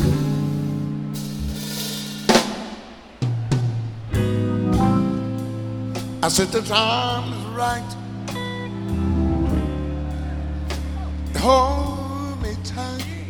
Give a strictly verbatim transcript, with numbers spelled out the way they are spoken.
I said the time is right. Hold me tight.